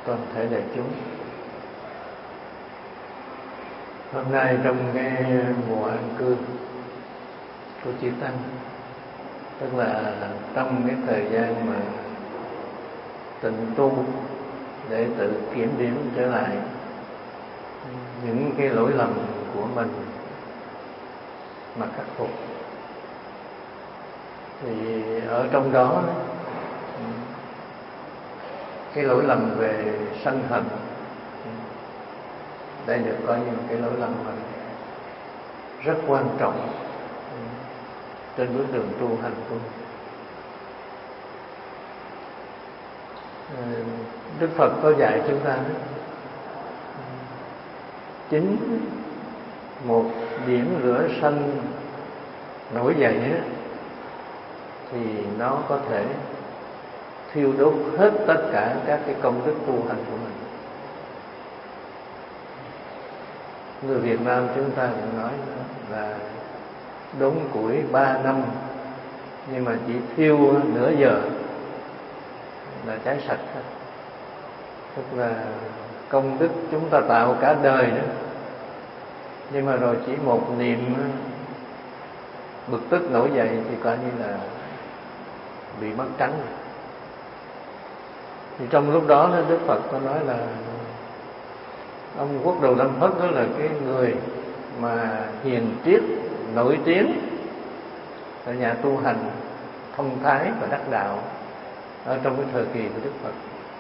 toàn thể đại chúng. Hôm nay trong cái mùa an cư của chư tăng, tức là trong cái thời gian mà tịnh tu để tự kiểm điểm trở lại những cái lỗi lầm của mình mà khắc phục, thì ở trong đó cái lỗi lầm về sân hận đây được coi như cái lỗi lầm mà rất quan trọng trên bước đường tu hành của mình. Đức Phật có dạy chúng ta chính một điểm lửa sân nổi dậy thì nó có thể thiêu đốt hết tất cả các cái công đức tu hành của mình. Người Việt Nam chúng ta cũng nói là đốn củi 3 năm nhưng mà chỉ thiêu nửa giờ là cháy sạch hết. Tức là công đức chúng ta tạo cả đời đó, nhưng mà rồi chỉ một niệm bực tức nổi dậy thì coi như là bị mất trắng. Thì trong lúc đó Đức Phật có nói là ông Quốc Đồ Lâm Phất đó là cái người mà hiền triết nổi tiếng là nhà tu hành thông thái và đắc đạo ở trong cái thời kỳ của Đức Phật.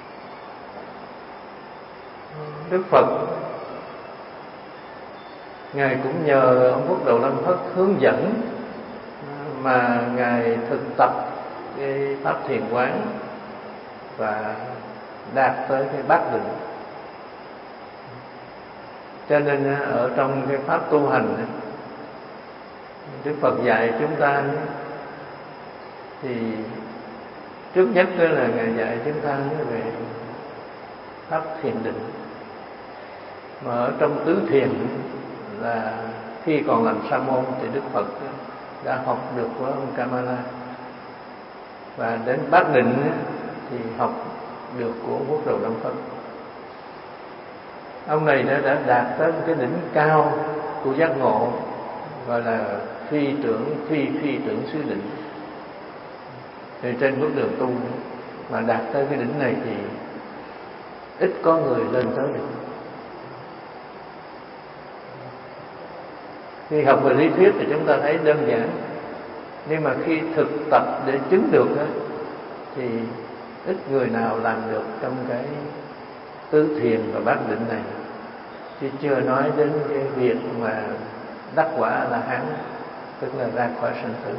Đức Phật Ngài cũng nhờ ông Quốc Đồ Lâm Phất hướng dẫn mà Ngài thực tập cái pháp thiền quán và đạt tới cái bát định. Cho nên ở trong cái pháp tu hành Đức Phật dạy chúng ta thì trước nhất đó là Ngài dạy chúng ta về pháp thiền định. Mà ở trong tứ thiền là khi còn làm sa môn thì Đức Phật đã học được của ông Kamala, và đến bát định thì học được của Quốc Đồ Lâm Phất. Ông này đã đạt tới cái đỉnh cao của giác ngộ, gọi là phi tưởng xứ định. Thì trên bước đường tu mà đạt tới cái đỉnh này thì ít có người lên tới được. Khi học về lý thuyết thì chúng ta thấy đơn giản, nhưng mà khi thực tập để chứng được đó, thì ít người nào làm được trong cái tứ thiền và bát định này, chứ chưa nói đến cái việc mà đắc quả A-la-hán, tức là ra khỏi sanh tử.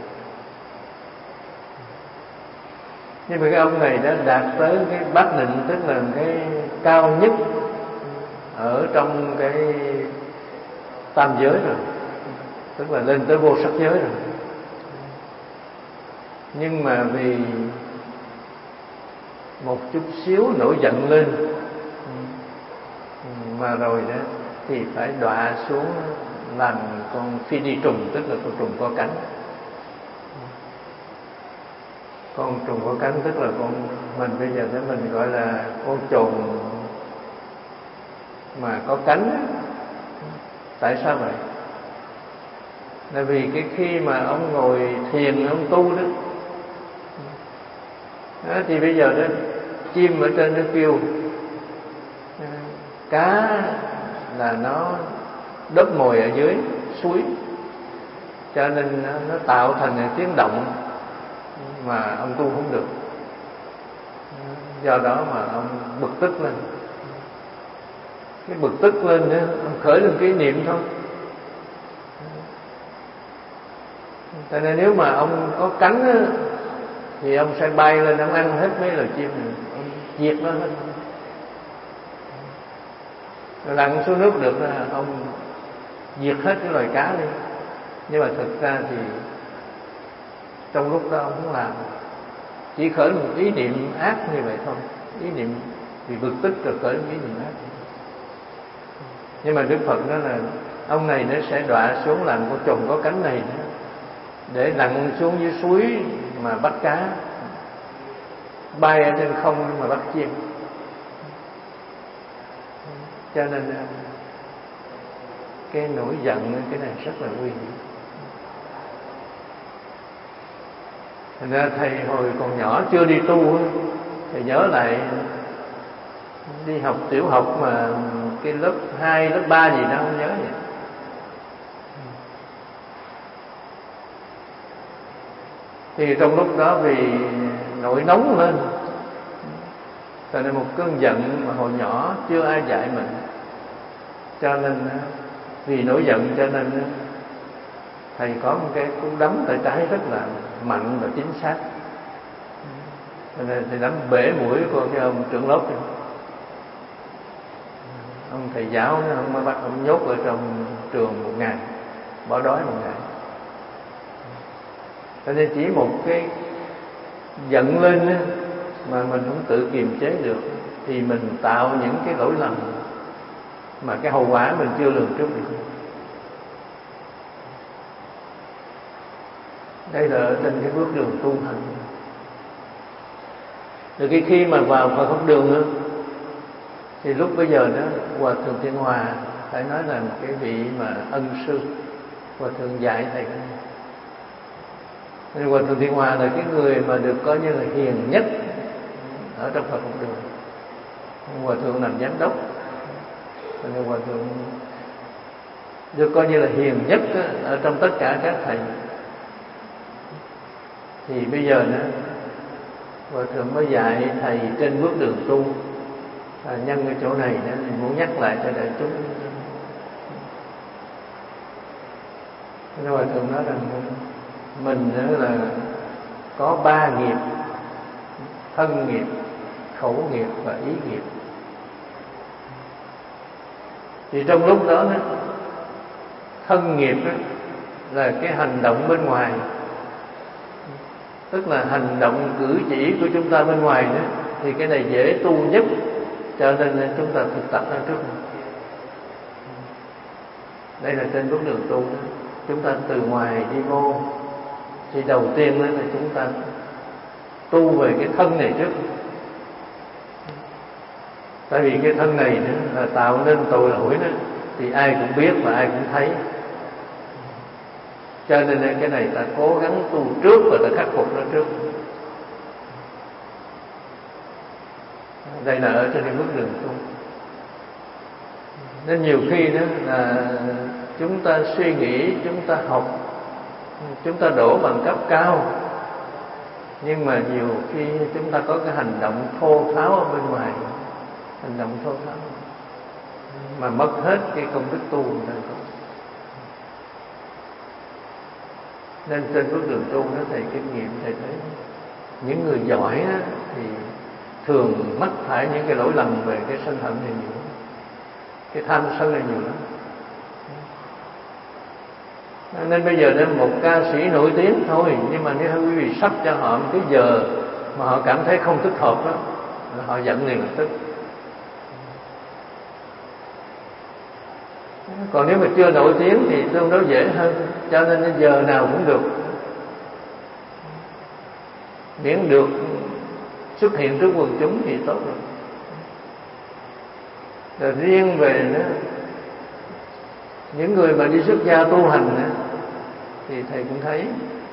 Nhưng mà cái ông này đã đạt tới cái bát định, tức là cái cao nhất ở trong cái tam giới rồi, tức là lên tới vô sắc giới rồi. Nhưng mà vì một chút xíu nổi giận lên mà rồi đó thì phải đọa xuống làm con phi đi trùng, tức là con trùng có cánh. Con trùng có cánh tức là con mình bây giờ thì mình gọi là con trùng mà có cánh. Tại sao vậy? Là vì cái khi mà ông ngồi thiền, ông tu đó, thì bây giờ đó chim ở trên nó kêu, cá là nó đớp mồi ở dưới suối, cho nên nó tạo thành cái tiếng động mà ông tu không được. Do đó mà ông bực tức lên. Cái bực tức lên đó, ông khởi lên cái niệm thôi. Cho nên nếu mà ông có cánh đó, thì ông sẽ bay lên, ông ăn hết mấy loài chim này, ông diệt nó hết. Rồi lặn xuống nước được là ông diệt hết cái loài cá đi. Nhưng mà thực ra thì trong lúc đó ông không làm, chỉ khởi một ý niệm ác như vậy thôi. Ý niệm vì bực tức rồi khởi một ý niệm ác. Nhưng mà Đức Phật nói là ông này nó sẽ đọa xuống làm con trùng có cánh này nữa, để lặn xuống dưới suối mà bắt cá, bay ở trên không mà bắt chim. Cho nên cái nổi giận cái này rất là nguy hiểm. Thành ra thầy hồi còn nhỏ chưa đi tu, thầy nhớ lại đi học tiểu học mà cái lớp 2, lớp 3 gì đó không nhớ vậy. Thì trong lúc đó vì nổi nóng lên, cho nên một cơn giận mà hồi nhỏ chưa ai dạy mình, cho nên vì nổi giận cho nên thầy có một cái cú đấm tay trái rất là mạnh và chính xác. Cho nên thầy đấm bể mũi của cái ông trưởng lớp kia. Ông thầy giáo ông mới bắt ông nhốt ở trong trường 1 ngày, bỏ đói 1 ngày. Cho nên chỉ một cái giận lên á, mà mình không tự kiềm chế được thì mình tạo những cái lỗi lầm mà cái hậu quả mình chưa lường trước được. Đây là ở trên cái bước đường tu hành. Rồi khi mà vào Phật học đường nữa, thì lúc bây giờ đó Hòa Thượng Thiên Hòa phải nói là một cái vị mà ân sư, Hòa Thượng dạy thầy cái này. Nên Hòa Thượng Thiên Hòa là cái người mà được coi như là hiền nhất ở trong Phật học đường. Hòa Thượng làm giám đốc, nên Hòa Thượng được coi như là hiền nhất ở trong tất cả các thầy. Thì bây giờ nữa Hòa Thượng mới dạy thầy trên bước đường tu. Nhân cái chỗ này nữa mình muốn nhắc lại cho đại chúng. Nên Hòa Thượng nói rằng mình nữa là có 3 nghiệp: thân nghiệp, khẩu nghiệp và ý nghiệp. Thì trong lúc đó thân nghiệp là cái hành động bên ngoài, tức là hành động cử chỉ của chúng ta bên ngoài đó, thì cái này dễ tu nhất, cho nên chúng ta thực tập ra trước. Đây là trên bước đường tu đó. Chúng ta từ ngoài đi vô, thì đầu tiên đó là chúng ta tu về cái thân này trước. Tại vì cái thân này nữa là tạo nên tội lỗi đó, thì ai cũng biết và ai cũng thấy. Cho nên cái này ta cố gắng tu trước và ta khắc phục nó trước. Đây là ở trên cái bước đường tu. Nên nhiều khi đó là chúng ta suy nghĩ, chúng ta học, chúng ta đổ bằng cấp cao, nhưng mà nhiều khi chúng ta có cái hành động thô tháo ở bên ngoài, hành động thô tháo mà mất hết cái công đức tu của ta. Nên trên bước đường tu đó thầy kinh nghiệm thầy thấy những người giỏi á, thì thường mắc phải những cái lỗi lầm về cái sân hận này nhiều, cái tham sân này nhiều lắm. Nên bây giờ nên một ca sĩ nổi tiếng thôi, nhưng mà nếu quý vị sắp cho họ một cái giờ mà họ cảm thấy không thích hợp đó, là họ giận liền lập tức. Còn nếu mà chưa nổi tiếng thì tương đối dễ hơn, cho nên giờ nào cũng được, miễn được xuất hiện trước quần chúng thì tốt rồi. Rồi riêng về đó, những người mà đi xuất gia tu hành đó, thì thầy cũng thấy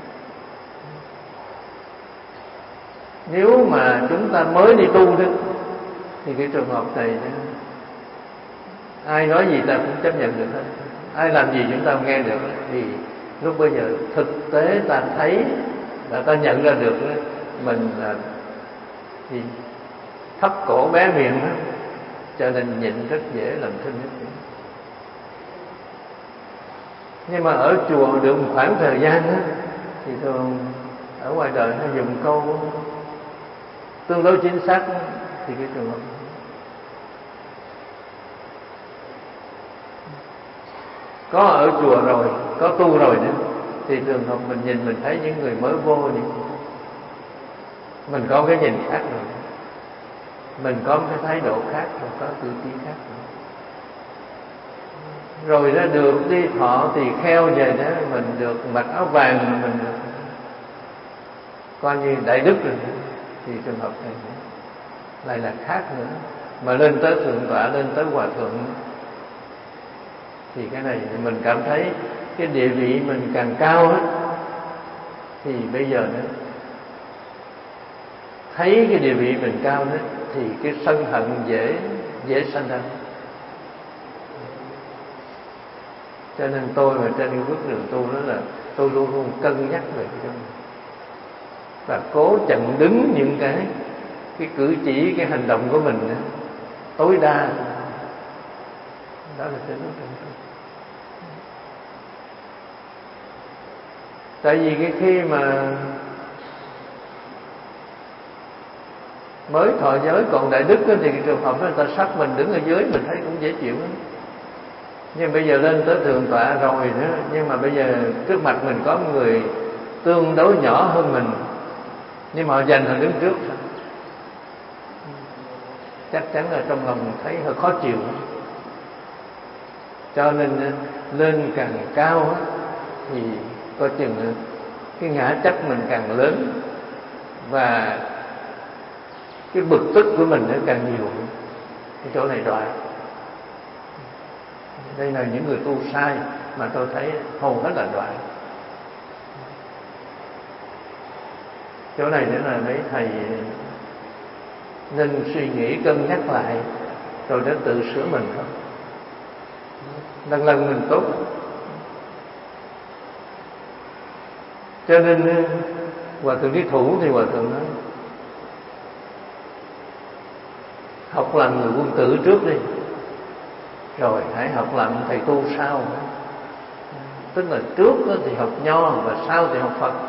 nếu mà chúng ta mới đi tu đó, thì cái trường hợp này đó, ai nói gì ta cũng chấp nhận được hết, ai làm gì chúng ta không nghe được. Thì lúc bây giờ thực tế ta thấy và ta nhận ra được đó, mình là thì thấp cổ bé miệng đó, cho nên nhịn rất dễ làm thinh nhất. Nhưng mà ở chùa được một khoảng thời gian đó, thì thường ở ngoài đời hay dùng câu tương đối chính xác đó, thì cái trường hợp có ở chùa rồi, có tu rồi nữa, thì trường hợp mình nhìn mình thấy những người mới vô thì mình có cái nhìn khác rồi, mình có một cái thái độ khác rồi, có cử chỉ khác rồi nó được đi thọ thì kheo về đó, mình được mặc áo vàng, mình được coi như đại đức rồi, thì trường hợp này lại là khác nữa. mà lên tới thượng tọa, lên tới hòa thượng, thì cái này mình cảm thấy cái địa vị mình càng cao á, thì bây giờ nữa thấy cái địa vị mình cao đó, thì cái sân hận dễ sanh ra. Cho nên tôi mà trên cái bước đường tu đó là tôi luôn luôn cân nhắc về cái đó, và cố chặn đứng những cái cử chỉ, cái hành động của mình đó, tối đa. Đó là trên bước đường tu. Tại vì cái khi mà mới thọ giới còn đại đức đó, thì cái trường hợp đó người ta sắp mình đứng ở dưới mình thấy cũng dễ chịu lắm. Nhưng bây giờ lên tới thượng tọa rồi nữa, nhưng mà bây giờ trước mặt mình có một người tương đối nhỏ hơn mình, nhưng mà họ dành họ đứng trước, chắc chắn là trong lòng thấy hơi khó chịu. Cho nên lên càng cao thì coi chừng cái ngã chấp mình càng lớn, và cái bực tức của mình nó càng nhiều. Cái chỗ này đoạn. Đây là những người tu sai mà tôi thấy hầu hết là đoạn. Chỗ này nữa là mấy thầy nên suy nghĩ cân nhắc lại rồi đến tự sửa mình thôi. Lần lần mình tốt. Cho nên hòa thượng Trí Thủ thì hòa thượng nói học làm người quân tử trước đi, rồi hãy học làm thầy tu sau. Tức là trước thì học Nho, và sau thì học Phật.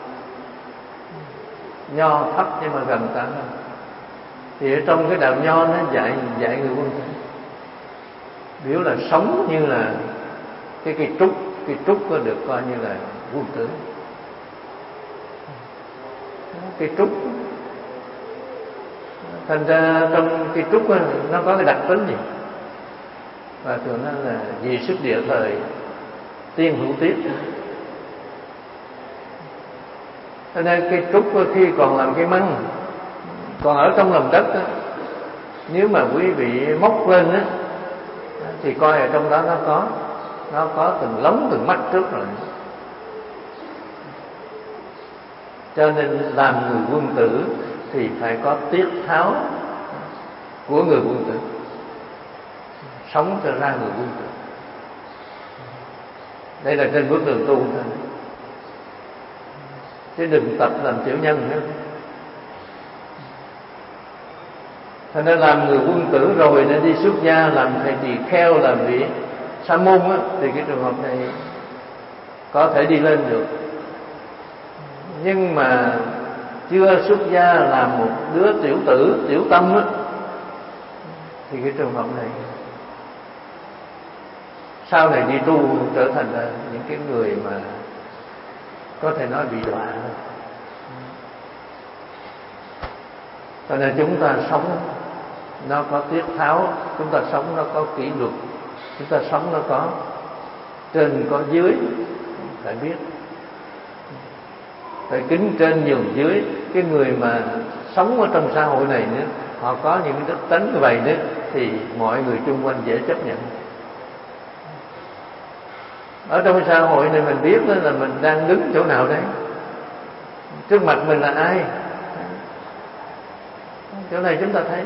Nho thấp nhưng mà gần ta. Thì ở trong cái đạo Nho nó dạy người quân tử, biểu là sống như là cái cây trúc có được coi như là quân tử. Cây trúc, thành ra trong cây trúc nó có cái đặc tính gì, và thường nói là vì sức địa thời tiên hữu tiết. Cho nên cây trúc khi còn làm cây măng, còn ở trong lòng đất đó, nếu mà quý vị móc lên á, thì coi ở trong đó nó có từng lóng từng mắt trước rồi. Cho nên làm người quân tử thì phải có tiết tháo của người quân tử, sống cho ra người quân tử. Đây là trên bước đường tu thôi, chứ đừng tập làm tiểu nhân nữa. Cho nên làm người quân tử rồi nên đi xuất gia làm thầy tỳ kheo, làm vị sa môn á, thì cái trường hợp này có thể đi lên được. Nhưng mà chưa xuất gia làm một đứa tiểu tử, tiểu tâm á, thì cái trường hợp này sau này đi tu trở thành là những cái người mà có thể nói bị đọa. Cho nên chúng ta sống nó có tiết tháo, chúng ta sống nó có kỷ luật, chúng ta sống nó có trên có dưới, phải biết phải kính trên nhường dưới. Cái người mà sống ở trong xã hội này nữa, họ có những đức tánh như vậy nữa, thì mọi người chung quanh dễ chấp nhận. Ở trong xã hội này mình biết là mình đang đứng chỗ nào đấy, trước mặt mình là ai, chỗ này chúng ta thấy,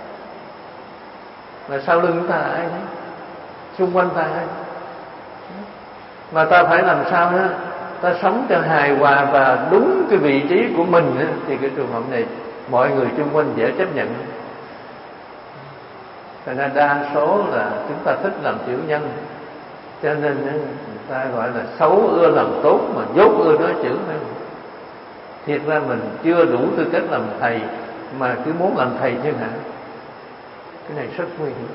và sau lưng chúng ta là ai đấy, xung quanh ta ai. Mà ta phải làm sao đó, ta sống cho hài hòa và đúng cái vị trí của mình đó, thì cái trường hợp này mọi người chung quanh dễ chấp nhận. Cho nên đa số là chúng ta thích làm tiểu nhân, cho nên người ta gọi là xấu ưa làm tốt mà dốt ưa nói chữ. Thiệt ra mình chưa đủ tư cách làm thầy mà cứ muốn làm thầy thiên hạ, cái này rất nguy hiểm.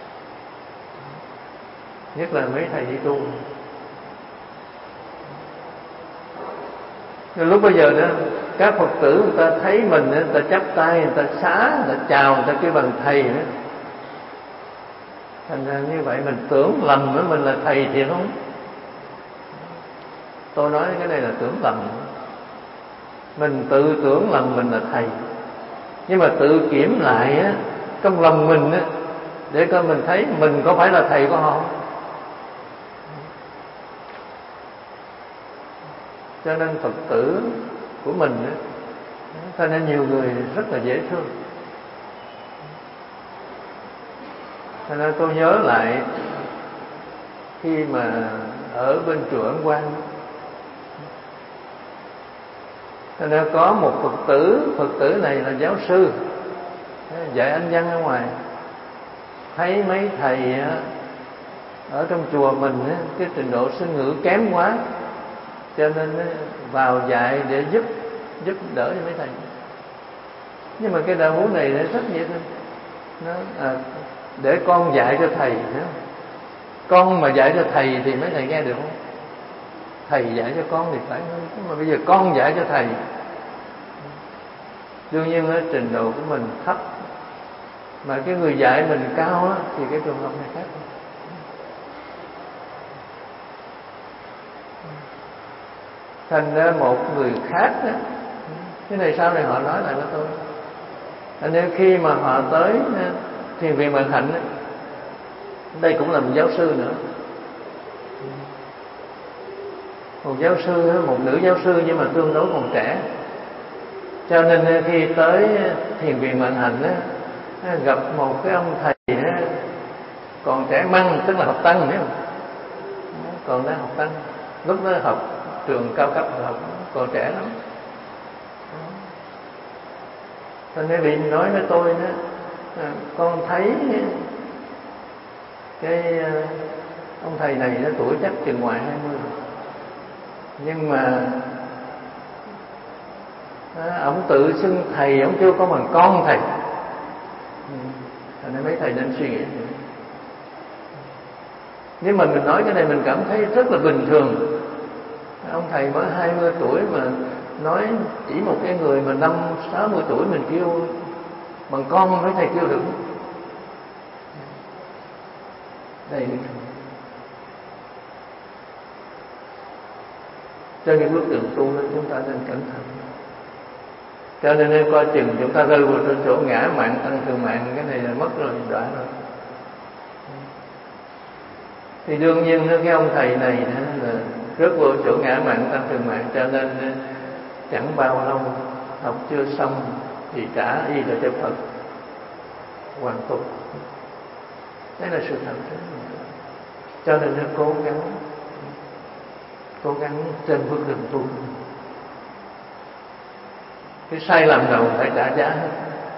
Nhất là mấy thầy đi tu. Nên lúc bây giờ đó, các Phật tử người ta thấy mình, người ta chắp tay, người ta xá, người ta chào, người ta kêu bằng thầy nữa. Thành ra như vậy mình tưởng lầm nữa, mình là thầy thiệt không? Tôi nói cái này là tưởng lầm. Mình tự tưởng lầm mình là thầy, nhưng mà tự kiểm lại á, trong lòng mình á, để coi mình thấy mình có phải là thầy của họ không. Cho nên Phật tử của mình á, cho nên nhiều người rất là dễ thương. Cho nên tôi nhớ lại khi mà ở bên chùa Ấn Quang, cho nên có một Phật tử này là giáo sư dạy Anh văn ở ngoài, thấy mấy thầy ở trong chùa mình cái trình độ sư ngữ kém quá, cho nên vào dạy để giúp đỡ cho mấy thầy. Nhưng mà cái đạo huấn này nó rất dễ thương. Nó để con dạy cho thầy, con mà dạy cho thầy thì mấy thầy nghe được không? Thầy dạy cho con thì phải, nhưng mà bây giờ con dạy cho thầy, đương nhiên ở trình độ của mình thấp, mà cái người dạy mình cao á, thì cái trường hợp này khác. Thành ra một người khác đó, cái này sau này họ nói lại với tôi, nên khi mà họ tới thiền viện Vạn Hạnh, đây cũng là một giáo sư nữa, một giáo sư, một nữ giáo sư nhưng mà tương đối còn trẻ. Cho nên khi tới thiền viện Vạn Hạnh gặp một cái ông thầy còn trẻ măng, tức là học tăng, biết không? Còn đang học tăng, lúc đó học trường cao cấp, học còn trẻ lắm. Cho nên bị nói với tôi đó, con thấy cái ông thầy này nó tuổi chắc chừng ngoài 20, nhưng mà ông tự xưng thầy, ông kêu con bằng con thầy. Thành nên mấy thầy nên suy nghĩ. Nhưng mà mình nói cái này mình cảm thấy rất là bình thường. Ông thầy mới 20 tuổi mà nói chỉ một cái người mà 50-60 tuổi mình kêu bằng con, mấy thầy kêu được. Đây, trên cái bước đường tu đó chúng ta nên cẩn thận. Cho nên coi chừng chúng ta rơi vào trên chỗ ngã mạn tăng thường mạng, cái này là mất rồi, đoạn rồi. Thì đương nhiên cái ông thầy này là rớt vào chỗ ngã mạn tăng thường mạng, cho nên chẳng bao lâu học chưa xong thì trả y lại cho Phật hoàn tục. Đấy là sự thật. Cho nên nó cố gắng trên bước đường tu. Cái sai lầm nào phải trả giá hết.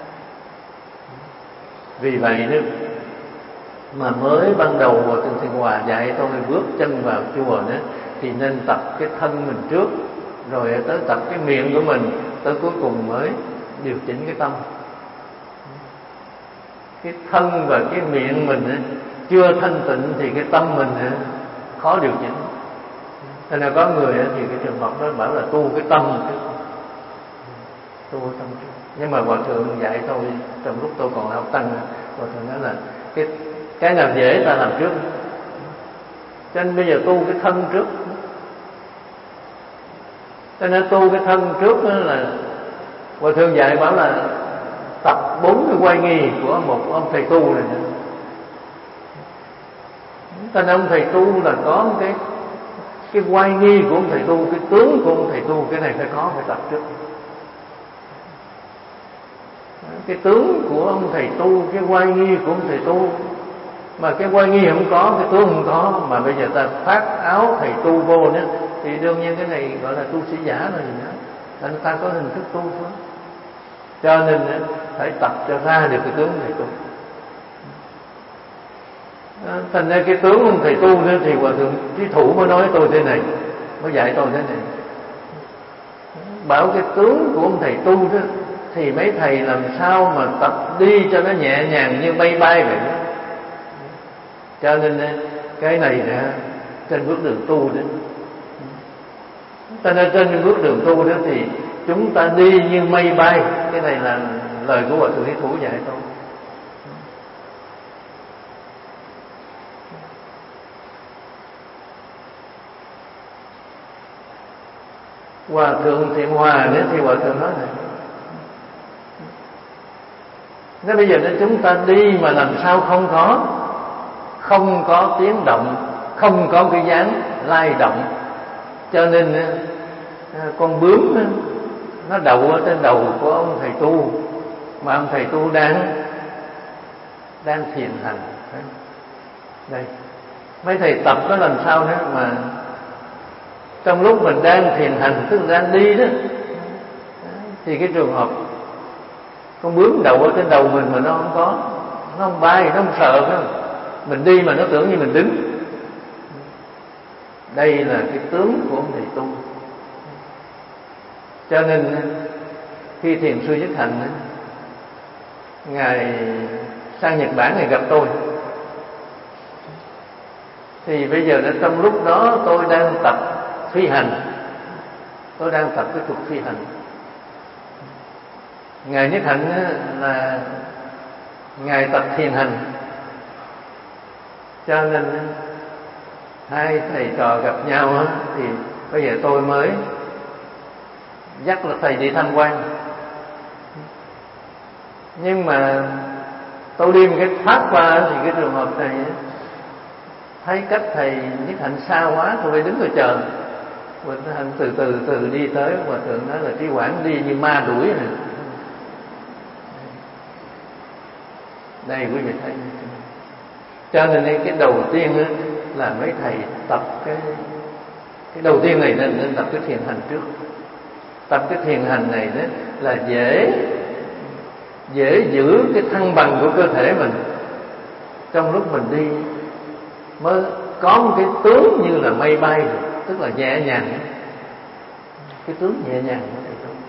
Vì vậy đó mà mới ban đầu vào Từ Thiện Hòa dạy tôi bước chân vào chùa đó, thì nên tập cái thân mình trước, rồi tới tập cái miệng của mình, tới cuối cùng mới điều chỉnh cái tâm. Cái thân và cái miệng mình chưa thanh tịnh thì cái tâm mình khó điều chỉnh. Thế nên có người thì cái trường hợp đó bảo là tu cái tâm trước, tu cái tâm trước. Nhưng mà Hòa Thượng dạy tôi trong lúc tôi còn học tăng, Hòa Thượng nói là cái nào dễ ta làm trước. Cho nên bây giờ tu cái thân trước. Cho nên tu cái thân trước đó là Hòa Thượng dạy bảo là tập 4 cái quay nghi của một ông thầy tu này. Cho nên ông thầy tu là có cái quay nghi của ông thầy tu, cái tướng của ông thầy tu, cái này phải tập trước. Cái tướng của ông thầy tu, cái quay nghi của ông thầy tu, mà cái quay nghi không có, cái tướng không có, mà bây giờ ta phát áo thầy tu vô nữa, thì đương nhiên cái này gọi là tu sĩ giả rồi gì nữa. Nên ta có hình thức tu thôi. Cho nên phải tập cho ra được cái tướng thầy tu. Thành ra cái tướng ông thầy tu nữa thì Hòa Thượng Trí Thủ mới nói tôi thế này, mới dạy tôi thế này. Bảo cái tướng của ông thầy tu đó thì mấy thầy làm sao mà tập đi cho nó nhẹ nhàng như bay bay vậy đó. Cho nên cái này là trên bước đường tu đó. Cho nên trên bước đường tu đó thì chúng ta đi như mây bay. Cái này là lời của Hòa Thượng Trí Thủ dạy tôi. Hòa Thượng Thiện Hòa nữa thì Hòa Thượng nói này: Nếu bây giờ nếu chúng ta đi mà làm sao không có tiếng động, không có cái dáng lay động, cho nên con bướm nó đậu ở trên đầu của ông thầy tu, mà ông thầy tu đang thiền hành. Đây, mấy thầy tập nó làm sao nữa mà trong lúc mình đang thiền hành, tức là đang đi đó, thì cái trường hợp con bướm đậu ở trên đầu mình mà nó không bay, nó không sợ, phải không? Mình đi mà nó tưởng như mình đứng. Đây là cái tướng của ông thầy tu. Cho nên khi thiền sư Nhất Hạnh, ngài sang Nhật Bản, ngài gặp tôi, thì bây giờ trong lúc đó tôi đang tập phi hành, tôi đang tập cái thuật phi hành. Ngài Nhất Hạnh là ngài tập thiền hành, cho nên hai thầy trò gặp nhau thì bây giờ tôi mới dắt là thầy đi tham quan. Nhưng mà tôi đi một cái thoát qua thì cái trường hợp này thấy cách thầy Nhất Hạnh xa quá, tôi phải đứng rồi chờ. Và Hạnh từ đi tới, và thượng nói là Trí Quảng đi như ma đuổi này. Đây quý vị thấy. Cho nên cái đầu tiên là mấy thầy tập cái đầu tiên này nên tập cái thiền hành trước. Tập cái thiền hành này đó là dễ giữ cái thăng bằng của cơ thể mình. Trong lúc mình đi mới có một cái tướng như là mây bay, tức là nhẹ nhàng. Cái tướng nhẹ nhàng của thầy tu.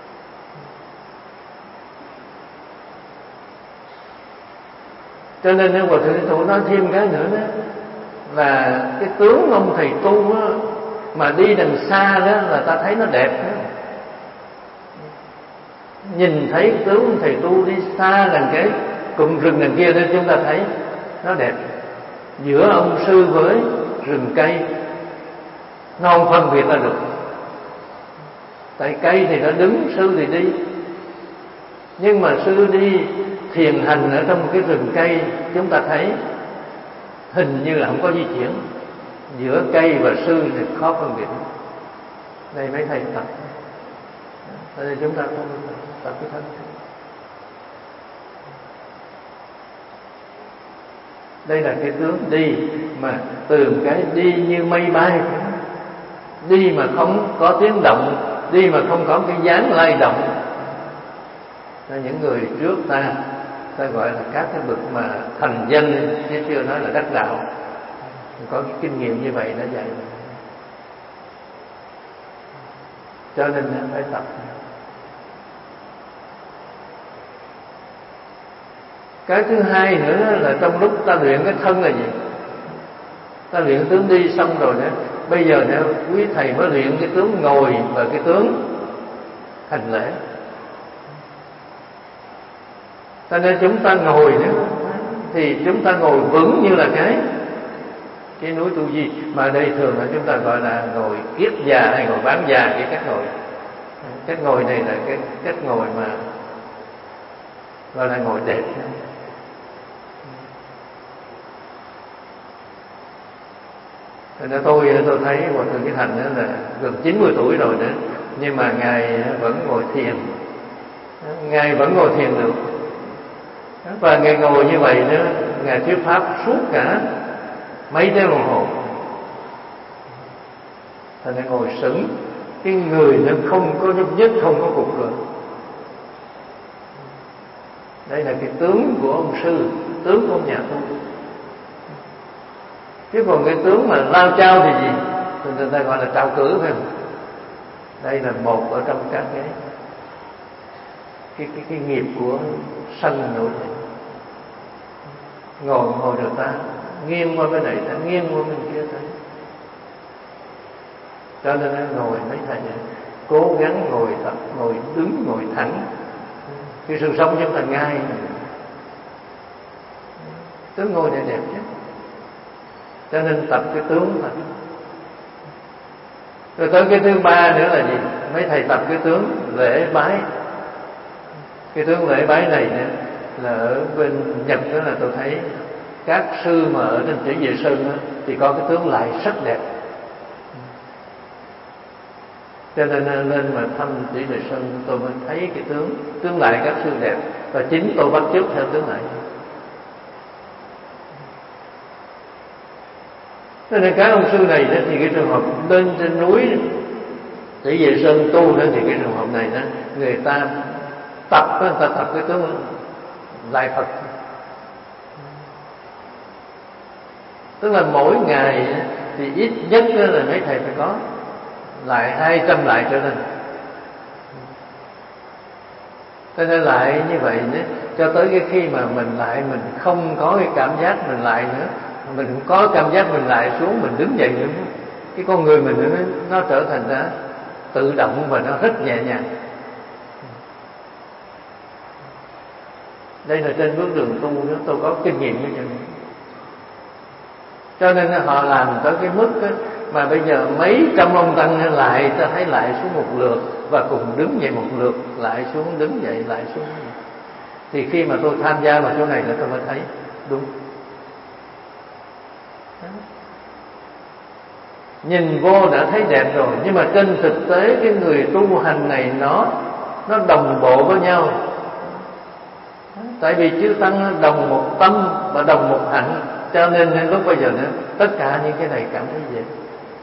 Cho nên nếu Hòa Thượng Thủ nói thêm cái nữa đó là cái tướng ông thầy tu đó, mà đi đằng xa đó là ta thấy nó đẹp đó. Nhìn thấy tướng ông thầy tu đi xa đằng cái cụm rừng đằng kia nên chúng ta thấy nó đẹp. Giữa ông sư với rừng cây nó không phân biệt ra được. Tại cây thì nó đứng, sư thì đi. Nhưng mà sư đi thiền hành ở trong một cái rừng cây, chúng ta thấy hình như là không có di chuyển. Giữa cây và sư thì khó phân biệt. Đây mấy thầy tập. Đây chúng ta không tập cái thân. Đây là cái tướng đi mà từ cái đi như mây bay, đi mà không có tiếng động, đi mà không có cái dáng lay động. Những người trước ta gọi là các cái bậc mà thành danh, chứ chưa nói là đắc đạo, có cái kinh nghiệm như vậy đã dạy. Cho nên phải tập. Cái thứ hai nữa là trong lúc ta luyện cái thân là gì? Ta luyện tướng đi xong rồi nữa, bây giờ nữa quý thầy mới luyện cái tướng ngồi và cái tướng hành lễ. Cho nên chúng ta ngồi nữa thì chúng ta ngồi vững như là cái núi Tu Di, mà đây thường là chúng ta gọi là ngồi kiết già hay ngồi bán già. Cái cách ngồi này là cái cách ngồi mà gọi là ngồi đẹp. Nên tôi thấy Hòa Thượng Nhất Hạnh là gần 90 tuổi rồi nữa, nhưng mà ngài vẫn ngồi thiền, ngài vẫn ngồi thiền được. Và ngài ngồi như vậy nữa, ngài thuyết pháp suốt cả mấy tiếng đồng hồ. Thành ra ngồi sững, cái người nó không có nhúc nhích, không có cục rồi. Đây là cái tướng của ông sư, tướng của ông nhà tu. Chứ còn cái tướng mà lao chao thì gì? Thì người ta gọi là trao cử, phải không? Đây là một ở trong các cái nghiệp của sân nội thể. Ngồi được ta nghiêng qua bên này, ta nghiêng qua bên kia thấy. Cho nên ngồi mấy thầy này cố gắng ngồi tập, ngồi đứng, ngồi thẳng. Cái sự sống chúng ta ngay. Tướng ngồi này đẹp nhất. Cho nên tập cái tướng là. Rồi tới cái thứ ba nữa là gì? Mấy thầy tập cái tướng lễ bái. Cái tướng lễ bái này nữa là ở bên Nhật đó là tôi thấy các sư mà ở trên Chỉ Vệ Sơn đó, thì có cái tướng lại rất đẹp. Cho nên lên mà thăm Chỉ Vệ Sơn tôi mới thấy cái tướng lại các sư đẹp, và chính tôi bắt chước theo tướng lại. Cho nên các ông sư này đó, thì cái trường hợp lên trên núi Chỉ Vệ Sơn tu đó, thì cái trường hợp này đó người ta tập cái tướng lại Phật. Tức là mỗi ngày thì ít nhất là mấy thầy phải có lại 200 lại trở lên. Cho nên lại như vậy nữa, cho tới cái khi mà mình lại mình không có cái cảm giác mình lại nữa, mình cũng có cảm giác mình lại xuống, mình đứng dậy nữa, cái con người mình nó trở thành ra tự động và nó rất nhẹ nhàng. Đây là trên bước đường tu đó, tôi có kinh nghiệm với nhau. Cho nên họ làm tới cái mức đó, mà bây giờ mấy trăm ông tăng lại, ta thấy lại xuống một lượt và cùng đứng dậy một lượt, lại xuống đứng dậy lại xuống. Thì khi mà tôi tham gia vào chỗ này là tôi mới thấy đúng. Nhìn vô đã thấy đẹp rồi, nhưng mà trên thực tế cái người tu hành này nó đồng bộ với nhau. Tại vì chư tăng đồng một tâm và đồng một hạnh, cho nên lúc bây giờ nữa tất cả những cái này cảm thấy dễ.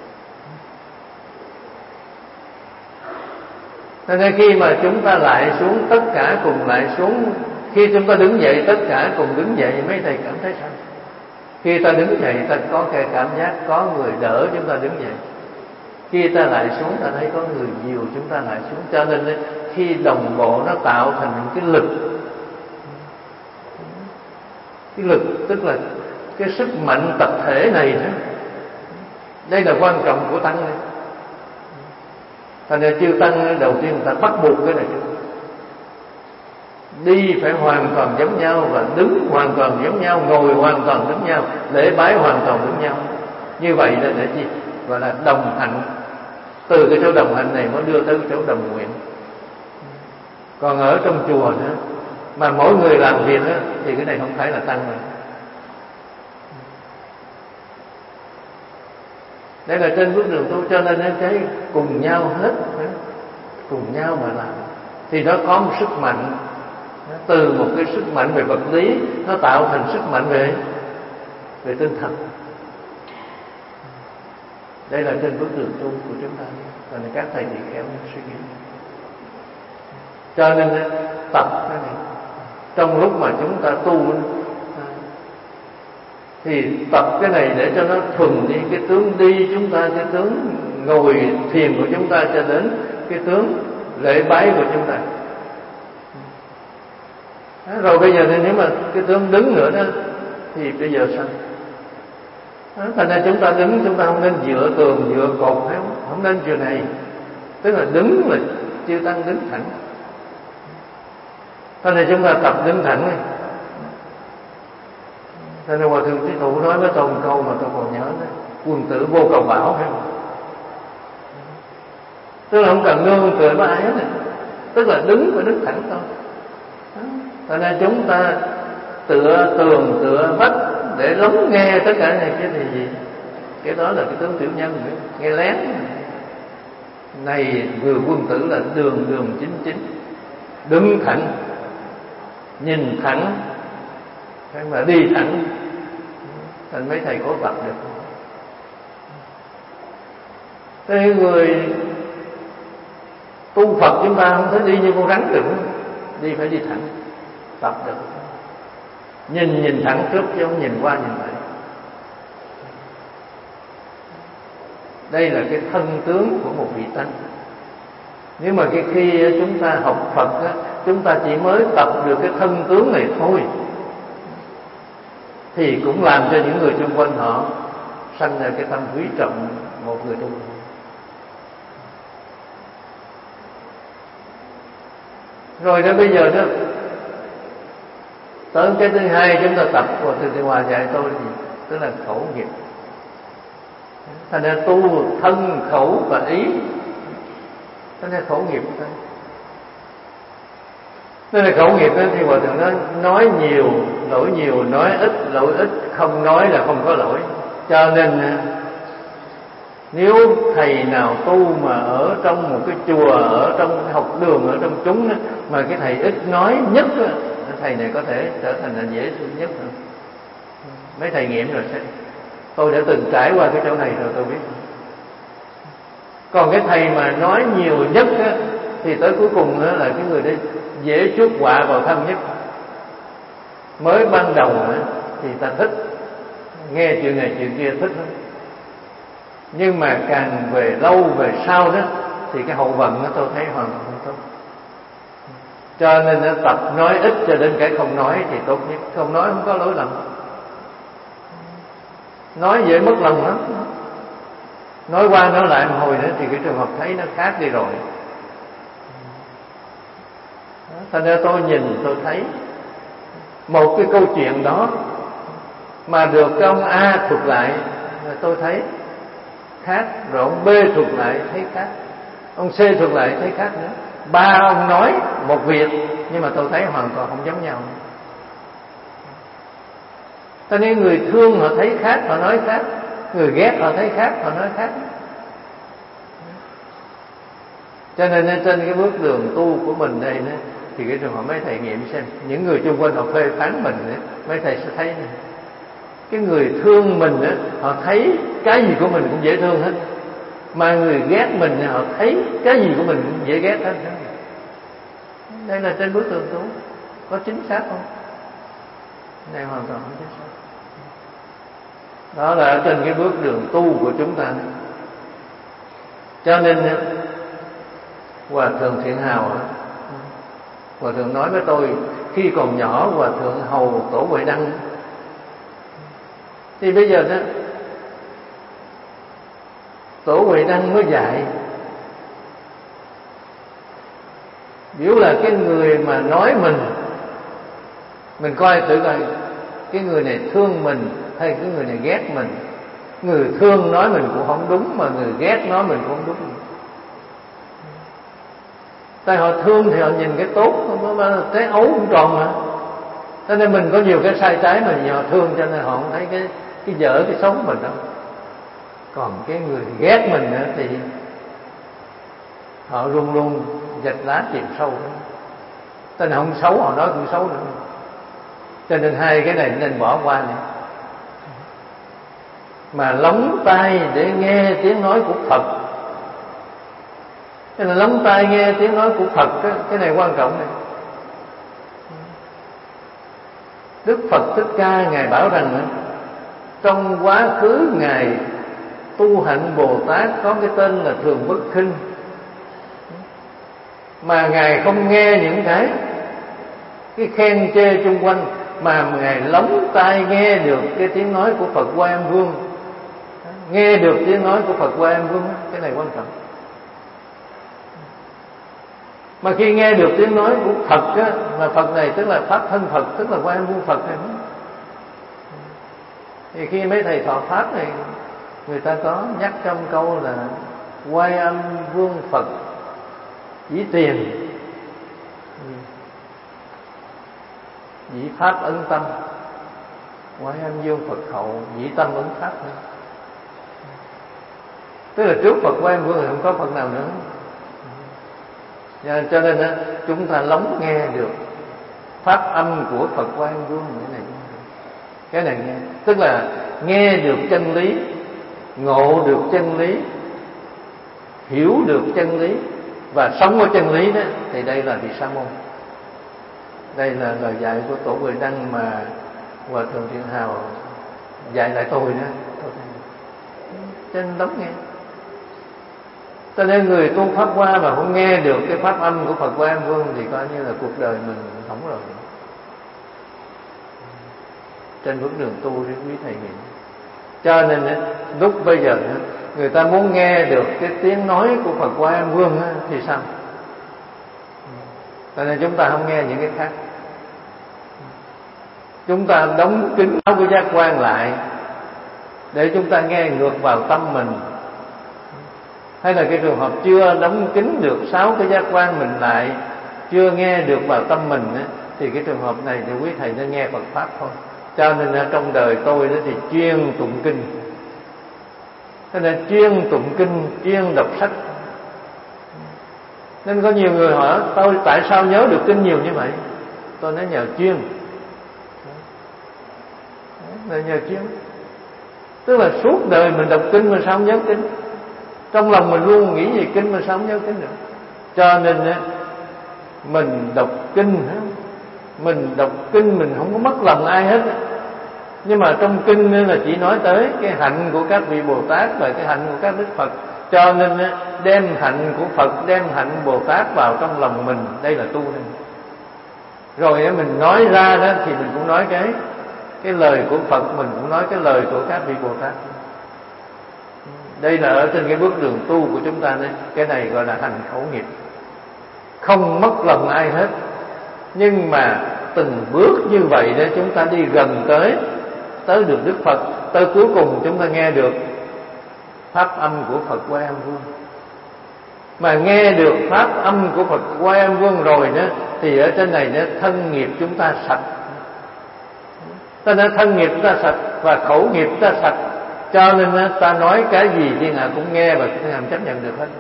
Cho nên khi mà chúng ta lại xuống, tất cả cùng lại xuống. Khi chúng ta đứng dậy, tất cả cùng đứng dậy. Mấy thầy cảm thấy sao? Khi ta đứng dậy, ta có cái cảm giác có người đỡ chúng ta đứng dậy. Khi ta lại xuống, ta thấy có người dìu chúng ta lại xuống. Cho nên khi đồng bộ nó tạo thành những cái lực. Cái lực tức là cái sức mạnh tập thể này đó. Đây là quan trọng của tăng này. Thành ra chư tăng đầu tiên người ta bắt buộc cái này. Đi phải hoàn toàn giống nhau, và đứng hoàn toàn giống nhau, ngồi hoàn toàn giống nhau, lễ bái hoàn toàn giống nhau. Như vậy là để chi? Gọi là đồng hạnh. Từ cái chỗ đồng hạnh này mới đưa tới cái chỗ đồng nguyện. Còn ở trong chùa nữa, mà mỗi người làm việc đó, thì cái này không phải là tăng rồi. Đây là trên bước đường tu, cho nên cái cùng nhau hết, cùng nhau mà làm, thì nó có một sức mạnh. Từ một cái sức mạnh về vật lý, nó tạo thành sức mạnh về tinh thần. Đây là trên bước đường tu của chúng ta, và các thầy tỳ kheo suy nghĩ. Cho nên tập cái này trong lúc mà chúng ta tu, thì tập cái này để cho nó thuần đi cái tướng đi chúng ta, cái tướng ngồi thiền của chúng ta, cho đến cái tướng lễ bái của chúng ta. Rồi bây giờ thì nếu mà cái tướng đứng nữa đó, thì bây giờ sao? Thành ra chúng ta đứng, chúng ta không nên dựa tường, dựa cột, không nên chiều này. Tức là đứng là chư tăng đứng thẳng. Thành ra chúng ta tập đứng thẳng này. Cho nên Hòa Thượng Trí Thủ nói với tôi một câu mà tôi còn nhớ đấy: quân tử vô cầu bảo, phải không? Tức là không cần nương tựa với ai hết này. Tức là đứng phải đứng thẳng thôi. Cho nên chúng ta tựa tường, tựa vách để lắng nghe tất cả này, cái gì? Cái đó là cái tướng tiểu nhân nữa, nghe lén. Này người quân tử là đường đường chính chính, đứng thẳng, nhìn thẳng, hay mà đi thẳng. Thành mấy thầy có tập được. Cái người tu Phật chúng ta không thể đi như con rắn được, đi phải đi thẳng, tập được. Nhìn thẳng trước chứ không nhìn qua nhìn lại. Đây là cái thân tướng của một vị tăng. Nhưng mà khi chúng ta học Phật á, chúng ta chỉ mới tập được cái thân tướng này thôi, thì cũng làm cho những người xung quanh họ sanh ra cái tâm quý trọng một người tu. Rồi đó bây giờ đó, tới cái thứ hai chúng ta tập của Từ Thị Hòa dạy tôi gì? Tức là khẩu nghiệp. Thành ra tu thân khẩu và ý. Thành ra khẩu nghiệp thôi. Nên là khẩu nghiệp đó thì Hòa Thượng nói nhiều lỗi nhiều, nói ít lỗi ít, không nói là không có lỗi. Cho nên nếu thầy nào tu mà ở trong một cái chùa, ở trong cái học đường, ở trong chúng đó, mà cái thầy ít nói nhất đó, thầy này có thể trở thành là dễ thương nhất. Mấy thầy nghiệm rồi sẽ, tôi đã từng trải qua cái chỗ này rồi tôi biết. Còn cái thầy mà nói nhiều nhất á, thì tới cuối cùng đó là cái người đó dễ chuốc họa vào thân nhất. Mới ban đầu á, thì ta thích nghe chuyện này chuyện kia thích lắm. Nhưng mà càng về lâu về sau đó thì cái hậu vận đó tôi thấy hoàn toàn không tốt. Cho nên nó tập nói ít cho đến cái không nói thì tốt nhất. Không nói không có lỗi lầm, nói dễ mất lòng lắm. Nói qua nói lại một hồi nữa thì cái trường hợp thấy nó khác đi rồi. Thành ra tôi nhìn tôi thấy một cái câu chuyện đó mà được cái ông A thuật lại, tôi thấy khác, rồi ông B thuật lại thấy khác, ông C thuật lại thấy khác nữa. Ba ông nói một việc nhưng mà tôi thấy hoàn toàn không giống nhau. Cho nên người thương họ thấy khác, họ nói khác. Người ghét họ thấy khác, họ nói khác. Cho nên trên cái bước đường tu của mình đây đó, thì cái trường hợp mấy thầy nghiệm xem, những người xung quanh họ phê phán mình đó, mấy thầy sẽ thấy này. Cái người thương mình đó, họ thấy cái gì của mình cũng dễ thương hết. Mà người ghét mình họ thấy cái gì của mình cũng dễ ghét hết. Đây là trên bước đường tu. Có chính xác không? Đây hoàn toàn không chính xác. Đó là ở trên cái bước đường tu của chúng ta. Cho nên Hòa Thượng Thiện Hào, Hòa Thượng nói với tôi khi còn nhỏ, Hòa Thượng hầu Tổ Huệ Đăng. Thì bây giờ đó Tổ Huệ Đăng mới dạy, biểu là cái người mà nói mình coi thử coi cái người này thương mình hay cái người này ghét mình. Người thương nói mình cũng không đúng, mà người ghét nói mình cũng không đúng. Tại họ thương thì họ nhìn cái tốt, cái ấu cũng tròn mà. Cho nên mình có nhiều cái sai trái mà họ thương, cho nên họ không thấy cái dở cái xấu mình đâu. Còn cái người ghét mình nữa thì họ luôn luôn vạch lá chìm sâu đó. Cho nên không xấu họ nói cũng xấu nữa. Cho nên hai cái này nên bỏ qua này. Mà lóng tai để nghe tiếng nói của Phật. Cái là lóng tai nghe tiếng nói của Phật, cái này quan trọng này. Đức Phật Thích Ca Ngài bảo rằng trong quá khứ Ngài tu hạnh Bồ Tát có cái tên là Thường Bất Khinh, mà Ngài không nghe những cái khen chê xung quanh, mà Ngài lóng tai nghe được cái tiếng nói của Phật Quan Âm Vương, nghe được tiếng nói của Phật Quan Âm Vương. Cái này quan trọng. Mà khi nghe được tiếng nói của Phật á, mà Phật này tức là Pháp thân Phật, tức là Quan Âm Vương Phật này. Thì khi mấy thầy thọ Pháp này, người ta có nhắc trong câu là Quan Âm Vương Phật dĩ tiền, dĩ Pháp ấn tâm. Quan Âm Vương Phật hậu dĩ tâm ấn Pháp nữa. Tức là trước Phật Quan Âm Vương thì không có Phật nào nữa. Cho nên chúng ta lắng nghe được pháp âm của Phật Quan Âm Vương. Cái này nghe, tức là nghe được chân lý, ngộ được chân lý, hiểu được chân lý và sống với chân lý đó, thì đây là vị sa môn. Đây là lời dạy của Tổ Huệ Đăng mà Hòa Thượng Thiện Hào dạy lại tôi đó. Cho nên lắng nghe. Cho nên người tu Pháp Hoa mà không nghe được cái pháp âm của Phật Quan Âm Vương thì coi như là cuộc đời mình hỏng rồi. Trên bước đường tu để quý thầy nghiệm. Cho nên lúc bây giờ người ta muốn nghe được cái tiếng nói của Phật Quan Âm Vương thì sao? Cho nên chúng ta không nghe những cái khác. Chúng ta đóng kín cái giác quan lại để chúng ta nghe ngược vào tâm mình. Hay là cái trường hợp chưa đóng kín được 6 cái giác quan mình lại, chưa nghe được vào tâm mình á, thì cái trường hợp này thì quý thầy nên nghe Phật pháp thôi. Cho nên ở trong đời tôi đó thì chuyên tụng kinh, cho nên chuyên tụng kinh, chuyên đọc sách. Nên có nhiều người hỏi tôi tại sao nhớ được kinh nhiều như vậy. Tôi nói nhờ chuyên. Nhờ chuyên. Tức là suốt đời mình đọc kinh mà sao không nhớ kinh. Trong lòng mình luôn nghĩ về kinh mà sao không nhớ kinh được. Cho nên mình đọc kinh, mình đọc kinh mình không có mất lòng ai hết. Nhưng mà trong kinh là chỉ nói tới cái hạnh của các vị Bồ Tát và cái hạnh của các Đức Phật. Cho nên đem hạnh của Phật, đem hạnh Bồ Tát vào trong lòng mình, đây là tu đây. Rồi mình nói ra đó thì mình cũng nói cái lời của Phật, mình cũng nói cái lời của các vị Bồ Tát. Đây là ở trên cái bước đường tu của chúng ta đấy. Cái này gọi là hành khẩu nghiệp, không mất lòng ai hết. Nhưng mà từng bước như vậy để chúng ta đi gần tới được Đức Phật. Tới cuối cùng chúng ta nghe được pháp âm của Phật Quan Âm Vương. Mà nghe được pháp âm của Phật Quan Âm Vương rồi đó, thì ở trên này đó, thân nghiệp chúng ta sạch. Ta nói thân nghiệp chúng ta sạch và khẩu nghiệp chúng ta sạch. Cho nên ta nói cái gì thiên hạ cũng nghe và thiên hạ chấp nhận được hết.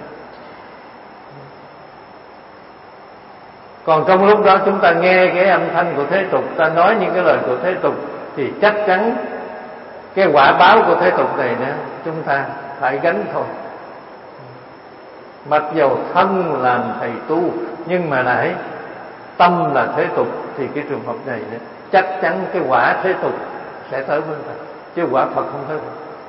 Còn trong lúc đó chúng ta nghe cái âm thanh của thế tục, ta nói những cái lời của thế tục, thì chắc chắn cái quả báo của thế tục này nữa chúng ta phải gánh thôi. Mặc dầu thân làm thầy tu, nhưng mà lại tâm là thế tục, thì cái trường hợp này nữa, chắc chắn cái quả thế tục sẽ tới với ta, chứ quả Phật không tới.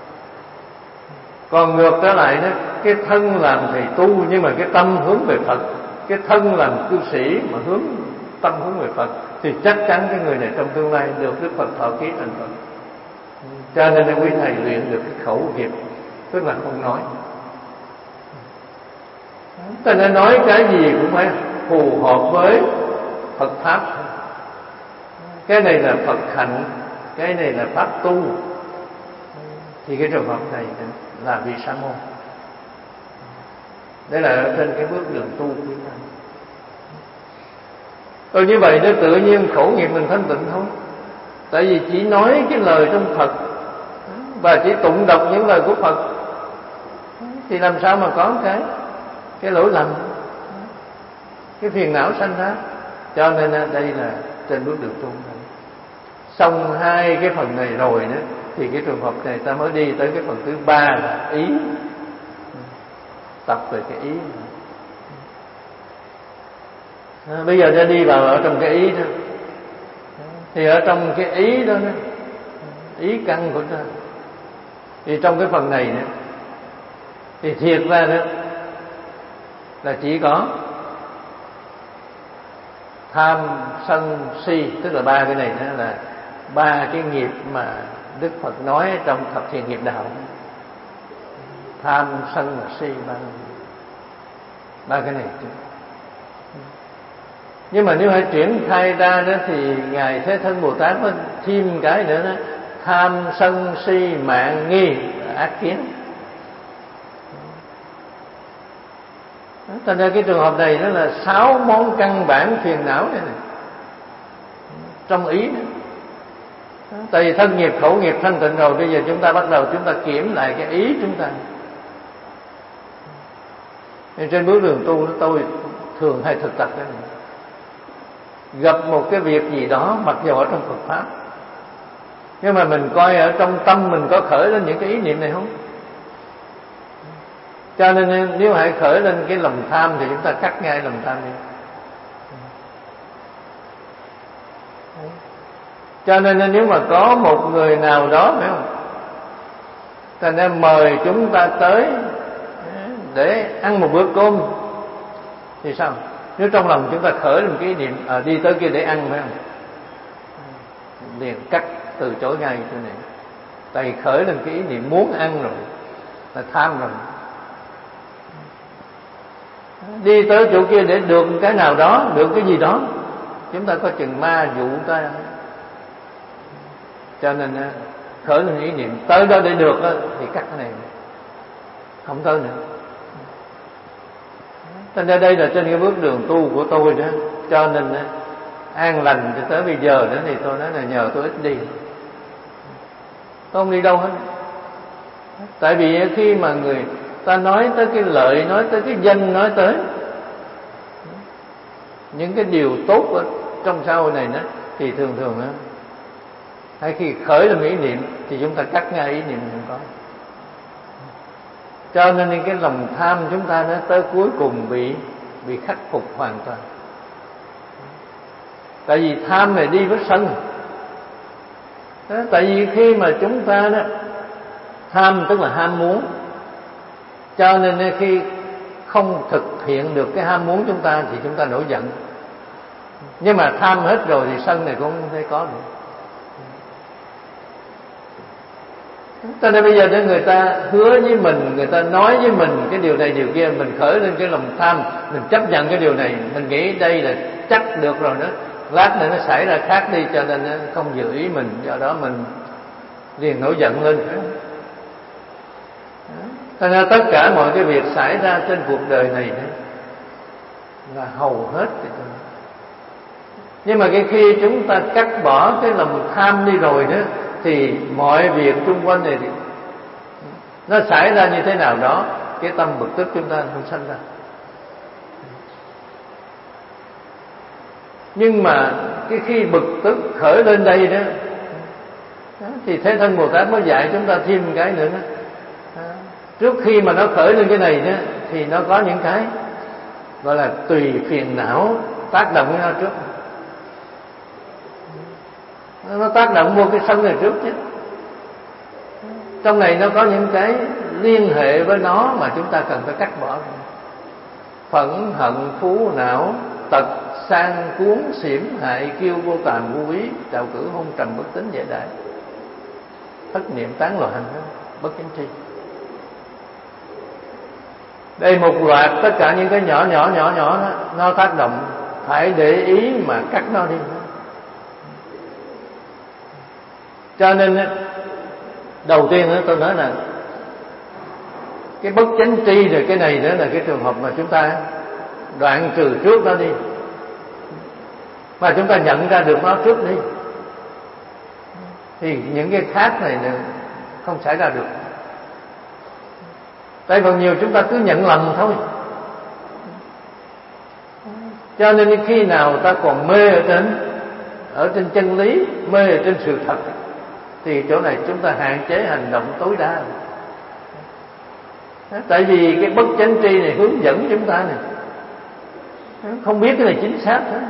Còn ngược trở lại đó, cái thân làm thầy tu nhưng mà cái tâm hướng về Phật, cái thân làm cư sĩ mà tâm hướng về Phật, thì chắc chắn cái người này trong tương lai được Đức Phật thọ ký thành Phật. Cho nên quý thầy luyện được cái khẩu nghiệp, tức là không nói. Ta nên nói cái gì cũng phải phù hợp với Phật pháp. Cái này là Phật hạnh, cái này là pháp tu. Thì cái trường hợp này là vị sa môn. Đây là ở trên cái bước đường tu của chúng ta. Rồi như vậy nó tự nhiên khẩu nghiệp mình thanh tịnh thôi. Tại vì chỉ nói cái lời trong Phật và chỉ tụng đọc những lời của Phật, thì làm sao mà có cái lỗi lầm, cái phiền não sanh ra. Cho nên đây là trên bước đường tu. Xong hai cái phần này rồi nữa, thì cái trường hợp này ta mới đi tới cái phần thứ ba là ý. Tập về cái ý. Bây giờ ta đi vào ở trong cái ý đó. Thì ở trong cái ý đó, ý căn của ta, thì trong cái phần này nữa, thì thiệt ra đó là chỉ có tham sân si, tức là ba cái này đó là ba cái nghiệp mà Đức Phật nói trong thập thiện nghiệp đạo. Tham sân và si, ba cái này. Nhưng mà nếu phải triển khai ra đó thì Ngài Thế Thân Bồ Tát có thêm cái nữa đó: tham sân si mạng nghi ác kiến. Thành ra cái trường hợp này đó là 6 món căn bản phiền não này trong ý đó. Tại vì thân nghiệp khẩu nghiệp thanh tịnh rồi, bây giờ chúng ta bắt đầu chúng ta kiểm lại cái ý chúng ta. Nên trên bước đường tu tôi thường hay thực tập cái này. Gặp một cái việc gì đó mặc dù ở trong Phật pháp, nhưng mà mình coi ở trong tâm mình có khởi lên những cái ý niệm này không. Cho nên nếu hãy khởi lên cái lòng tham thì chúng ta cắt ngay lòng tham đi. Cho nên nếu mà có một người nào đó, phải không, ta nên mời chúng ta tới để ăn một bữa cơm, thì sao? Nếu trong lòng chúng ta khởi lên cái ý niệm đi tới kia để ăn, phải không, liền cắt, từ chối ngay chỗ này. Tại vì khởi lên cái ý niệm muốn ăn rồi, là tham rồi. Đi tới chỗ kia để được cái nào đó, được cái gì đó, chúng ta có chừng ma dụ ta. Cho nên khởi lên ý niệm tới đó để được đó, thì cắt cái này, không tới nữa. Thành ra đây là trên cái bước đường tu của tôi đó, cho nên an lành cho tới bây giờ đó thì tôi nói là nhờ tôi ít đi, tôi không đi đâu hết. Tại vì khi mà người ta nói tới cái lợi, nói tới cái danh, nói tới những cái điều tốt ở trong xã hội này đó, thì thường thường đó, hay khi khởi lên ý niệm thì chúng ta cắt ngay ý niệm không có. Cho nên cái lòng tham chúng ta nó tới cuối cùng bị khắc phục hoàn toàn. Tại vì tham này đi với sân đó. Tại vì khi mà chúng ta đó tham tức là ham muốn, cho nên khi không thực hiện được cái ham muốn chúng ta thì chúng ta nổi giận. Nhưng mà tham hết rồi thì sân này cũng không thể có được. Cho nên bây giờ nếu người ta hứa với mình, người ta nói với mình cái điều này điều kia, mình khởi lên cái lòng tham, mình chấp nhận cái điều này, mình nghĩ đây là chắc được rồi đó, lát nữa nó xảy ra khác đi, cho nên nó không giữ ý mình, do đó mình liền nổi giận lên. Thành ra tất cả mọi cái việc xảy ra trên cuộc đời này đó là hầu hết. Nhưng mà khi chúng ta cắt bỏ cái lòng tham đi rồi đó, thì mọi việc xung quanh này nó xảy ra như thế nào đó, cái tâm bực tức chúng ta không sanh ra. Nhưng mà cái khi bực tức khởi lên đây đó, thì Thế Thân Bồ Tát mới dạy chúng ta thêm một cái nữa đó. Trước khi mà nó khởi lên cái này đó, thì nó có những cái gọi là tùy phiền não tác động với nó trước. Nó tác động vô cái sân này trước chứ. Trong này nó có những cái liên hệ với nó mà chúng ta cần phải cắt bỏ. Phẫn hận phú não, tật sang cuốn xỉm hại kiêu vô tàm vô ý, trạo cử hôn trầm bất tín vệ đại, thất niệm tán loạn, bất chánh tri. Đây một loạt tất cả những cái nhỏ đó, nó tác động, phải để ý mà cắt nó đi. Cho nên đầu tiên tôi nói là cái bất chánh tri rồi, cái này nữa là cái trường hợp mà chúng ta đoạn trừ trước nó đi, mà chúng ta nhận ra được nó trước đi, thì những cái khác này không xảy ra được. Tại phần nhiều chúng ta cứ nhận lầm thôi. Cho nên khi nào ta còn mê ở trên chân lý, mê ở trên sự thật, thì chỗ này chúng ta hạn chế hành động tối đa. Tại vì cái bất chánh tri này hướng dẫn chúng ta này, không biết cái này chính xác hết.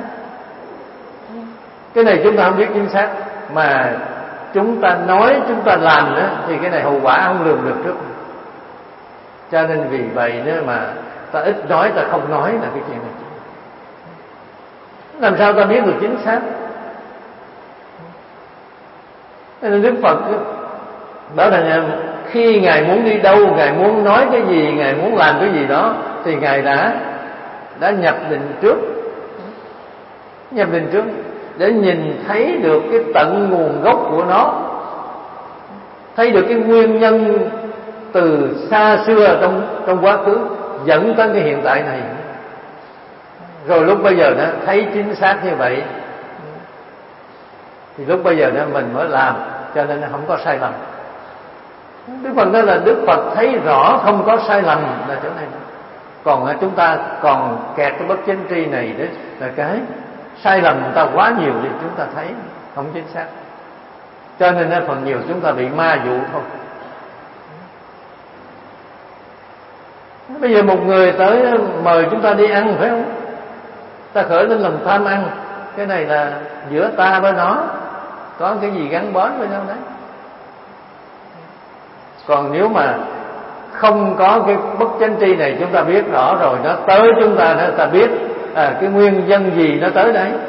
Cái này chúng ta không biết chính xác, mà chúng ta nói, chúng ta làm đó, thì cái này hậu quả không lường được trước. Cho nên vì vậy nữa mà ta ít nói, ta không nói là cái chuyện này. Làm sao ta biết được chính xác? Nên Đức Phật đó là khi Ngài muốn đi đâu, Ngài muốn nói cái gì, Ngài muốn làm cái gì đó, thì Ngài đã nhập định trước. Nhập định trước để nhìn thấy được cái tận nguồn gốc của nó, thấy được cái nguyên nhân từ xa xưa trong quá khứ dẫn tới cái hiện tại này. Rồi lúc bây giờ nó thấy chính xác như vậy, thì lúc bây giờ mình mới làm, cho nên nó không có sai lầm. Đức Phật nói là Đức Phật thấy rõ không có sai lầm là chỗ này. Còn chúng ta còn kẹt cái bất chánh tri này, đó là cái sai lầm người ta quá nhiều thì chúng ta thấy không chính xác. Cho nên phần nhiều chúng ta bị ma dụ thôi. Bây giờ một người tới mời chúng ta đi ăn, phải không? Ta khởi lên lòng tham ăn, cái này là giữa ta với nó có cái gì gắn bó với nhau đấy. Còn nếu mà không có cái bất chánh tri này, chúng ta biết rõ rồi, nó tới chúng ta, ta biết cái nguyên nhân gì nó tới đấy.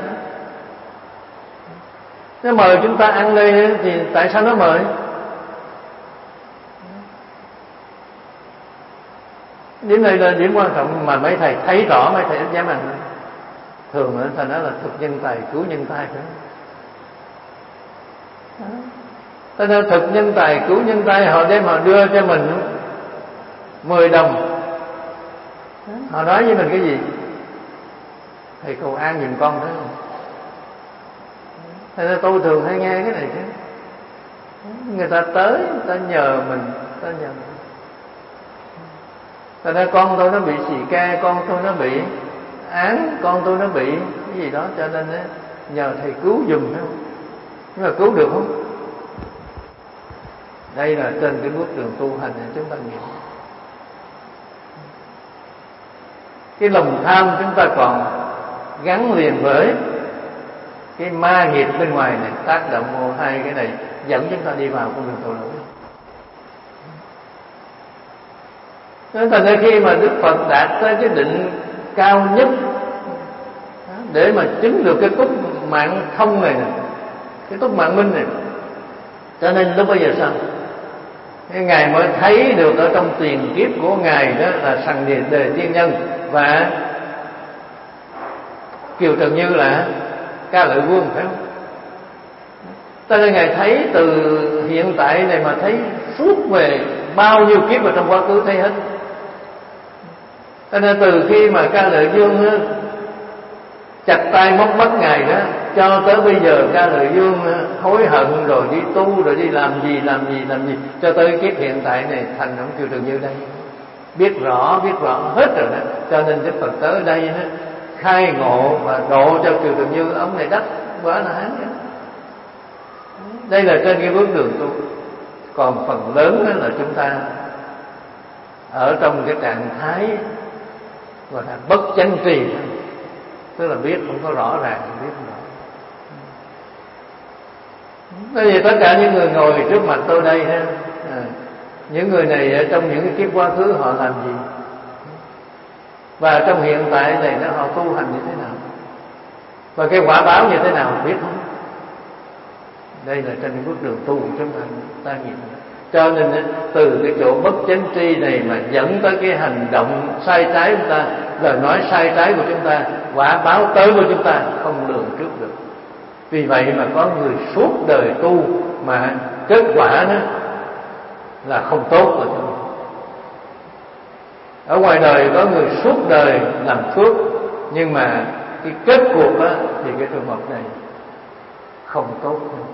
Nó mời chúng ta ăn đây thì tại sao nó mời? Điểm này là điểm quan trọng mà mấy thầy thấy rõ, mấy thầy ít dám ăn. Thường thầy nói là thực nhân tài cứu nhân tài. Cho nên thực nhân tài cứu nhân tài, họ đem họ đưa cho mình 10 đồng, Họ nói với mình cái gì? Thầy cầu an giùm con thấy không? Thế nên tôi thường hay nghe cái này chứ. Người ta tới, người ta nhờ mình, Thật ra con tôi nó bị xì ke, con tôi nó bị án, con tôi nó bị cái gì đó, cho nên nhờ thầy cứu giùm, phải không? Nhưng mà cứu được không? Đây là trên cái bước đường tu hành này chúng ta nghĩ. Cái lòng tham chúng ta còn gắn liền với cái ma nghiệp bên ngoài này, tác động vô hai cái này dẫn chúng ta đi vào con đường tội lỗi. Nên thành ra khi mà Đức Phật đạt tới cái định cao nhất để mà chứng được cái túc mạng thông này, cái túc mạng minh này, cho nên lúc bây giờ sao? Cái Ngài mới thấy được ở trong tiền kiếp của Ngài đó là Sằng Đề Tiên Nhân và Kiều Trần Như là Ca Lợi Vương, phải không? Cho nên Ngài thấy từ hiện tại này mà thấy suốt về bao nhiêu kiếp ở trong quá khứ thấy hết. Cho nên từ khi mà Ca Lợi Vương chặt tay móc mắt Ngài đó, cho tới bây giờ Ca Lợi Vương hối hận rồi đi tu, rồi đi làm gì, cho tới kiếp hiện tại này thành ông Kiều Trần Như đây, biết rõ hết rồi đó. Cho nên Đức Phật tới đây đó, khai ngộ và độ cho Kiều Trần Như, ông này đắc Quả La Hán. Đây là trên cái bước đường tu. Còn phần lớn đó là chúng ta ở trong cái trạng thái gọi là bất chánh trì, tức là biết không có rõ ràng, biết không rõ. Bởi vì tất cả những người ngồi trước mặt tôi đây ha, những người này ở trong những cái kiếp quá khứ họ làm gì, và trong hiện tại này nó họ tu hành như thế nào, và cái quả báo như thế nào biết không? Đây là trên cái bước đường tu của chúng ta nhìn. Cho nên từ cái chỗ bất chánh tri này mà dẫn tới cái hành động sai trái của chúng ta, lời nói sai trái của chúng ta, quả báo tới của chúng ta không lường trước được. Vì vậy mà có người suốt đời tu mà kết quả đó là không tốt rồi. Ở ngoài đời có người suốt đời làm phước, nhưng mà cái kết cuộc đó thì cái trường hợp này không tốt.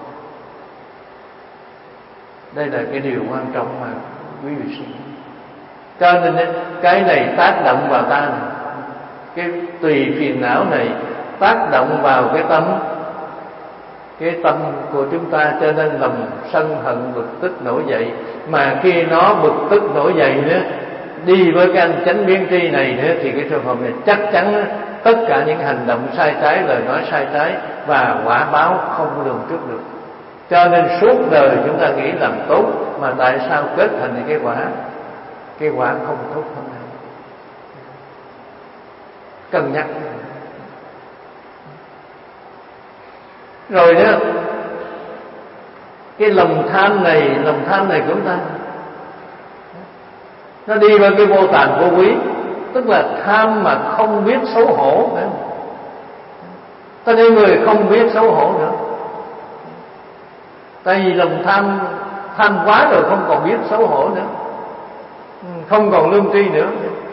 Đây là cái điều quan trọng mà quý vị suy nghĩ. Cho nên cái này tác động vào ta này, cái tùy phiền não này tác động vào cái tâm của chúng ta, cho nên lòng sân hận bực tức nổi dậy. Mà khi nó bực tức nổi dậy nữa, đi với cái anh chánh biến tri này nữa, thì cái trường hợp này chắc chắn tất cả những hành động sai trái, lời nói sai trái và quả báo không lường trước được. Cho nên suốt đời chúng ta nghĩ làm tốt, mà tại sao kết thành cái quả không tốt hơn này? Cân nhắc. Rồi đó, cái lòng tham này của chúng ta nó đi vào cái vô tàn vô quý, tức là tham mà không biết xấu hổ nữa. Cho nên người không biết xấu hổ nữa. Tại vì lòng tham quá rồi không còn biết xấu hổ nữa, không còn lương tri nữa.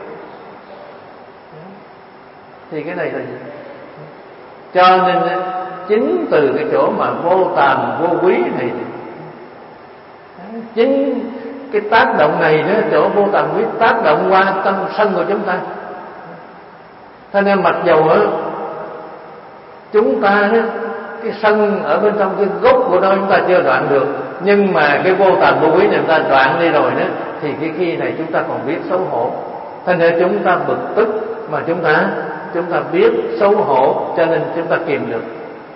Thì cái này là gì? Cho nên chính từ cái chỗ mà vô tàm vô quý này, chính cái tác động này nữa, chỗ vô tàm quý tác động qua tâm sân của chúng ta. Cho nên mặc dầu chúng ta cái sân ở bên trong cái gốc của nó chúng ta chưa đoạn được, nhưng mà cái vô tàm vô quý này chúng ta đoạn đi rồi đó, thì cái khi này chúng ta còn biết xấu hổ. Thành ra chúng ta bực tức mà chúng ta biết xấu hổ, cho nên chúng ta kìm được.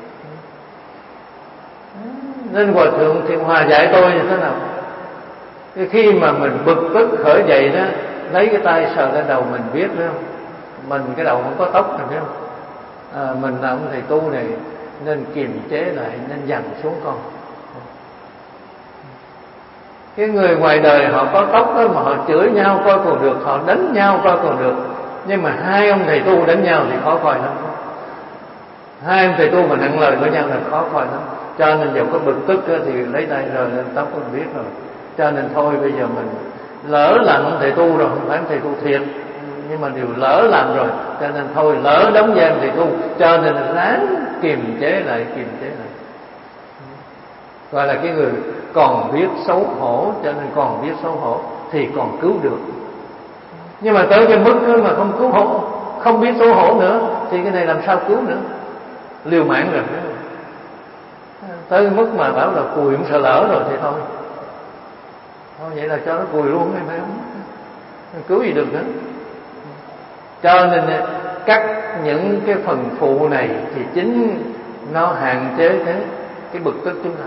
Nên Hòa Thượng Thiện Hòa dạy tôi như thế nào? Khi mà mình bực tức khởi dậy đó, lấy cái tay sờ lên đầu mình biết phải không? Mình cái đầu không có tóc này phải không? Mình là ông thầy tu này nên kiềm chế lại, nên dằn xuống con. Cái người ngoài đời họ có tóc đó mà họ chửi nhau coi còn được, họ đánh nhau coi còn được, nhưng mà hai ông thầy tu đánh nhau thì khó coi lắm. Hai ông thầy tu mà nặng lời với nhau là khó coi lắm. Cho nên dầu có bực tức thì lấy tay rồi lên tóc cũng biết rồi. Cho nên thôi bây giờ mình lỡ là ông thầy tu rồi, không phải ông thầy tu thiệt, nhưng mà đều lỡ làm rồi, cho nên thôi lỡ đóng gian thì tu, cho nên ráng kiềm chế lại. Gọi là cái người còn biết xấu hổ, cho nên còn biết xấu hổ thì còn cứu được. Nhưng mà tới cái mức mà không cứu hổ, không biết xấu hổ nữa thì cái này làm sao cứu nữa, liều mạng rồi. Tới cái mức mà bảo là cùi cũng sợ lỡ rồi thì thôi vậy là cho nó cùi luôn hay phải không, cứu gì được nữa. Cho nên cắt những cái phần phụ này thì chính nó hạn chế cái bực tức chúng ta.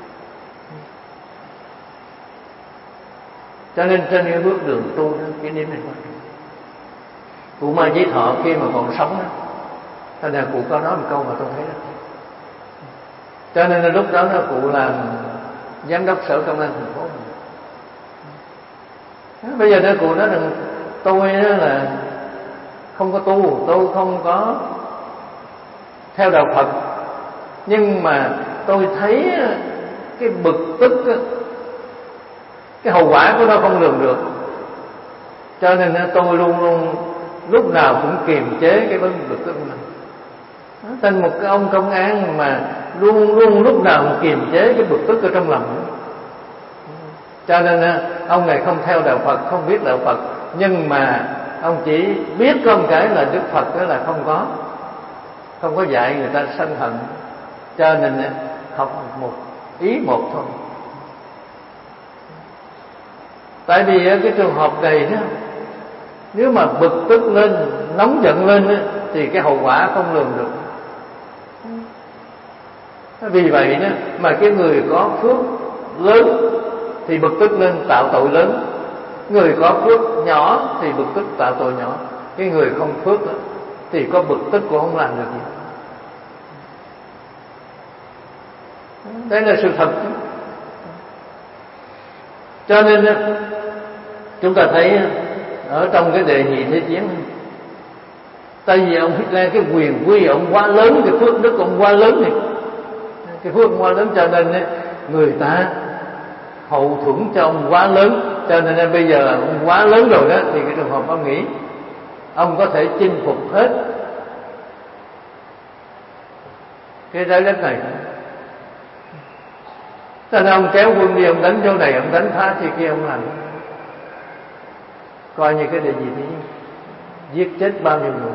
Cho nên trên cái bước đường tu đó, cái điểm này quan trọng. Cụ Ma Chí Thọ khi mà còn sống đó, thành ra cụ có nói một câu mà tôi thấy đó. Cho nên là lúc đó cụ làm giám đốc sở công an thành phố. Bây giờ cụ nói rằng tôi là không có tu, tôi không có theo đạo Phật, nhưng mà tôi thấy cái bực tức, cái hậu quả của nó không lường được, cho nên tôi luôn luôn lúc nào cũng kiềm chế cái vấn bực tức này. Thành một cái ông công an mà luôn luôn lúc nào cũng kiềm chế cái bực tức ở trong lòng. Cho nên ông này không theo đạo Phật, không biết đạo Phật, nhưng mà ông chỉ biết có một cái là Đức Phật đó là không có dạy người ta sân hận, cho nên học một ý một thôi. Tại vì cái trường hợp này đó, nếu mà bực tức lên, nóng giận lên thì cái hậu quả không lường được. Vì vậy đó mà cái người có phước lớn thì bực tức lên tạo tội lớn, người có phước nhỏ thì bực tức tạo tội nhỏ. Cái người không phước thì có bực tức cũng không làm được gì. Đây là sự thật. Cho nên chúng ta thấy ở trong cái đệ nhị thế chiến, tại vì ông Hitler cái quyền quy ông quá lớn, cái phước đức ông quá lớn này, cái phước quá lớn, cho nên người ta hậu thuẫn cho ông quá lớn. Cho nên bây giờ ông quá lớn rồi đó, thì cái trường hợp ông nghĩ ông có thể chinh phục hết cái trái đất này. Cho nên ông kéo quân đi, ông đánh chỗ này, ông đánh phá thì kia, ông làm coi như cái đệ gì thì giết chết bao nhiêu người.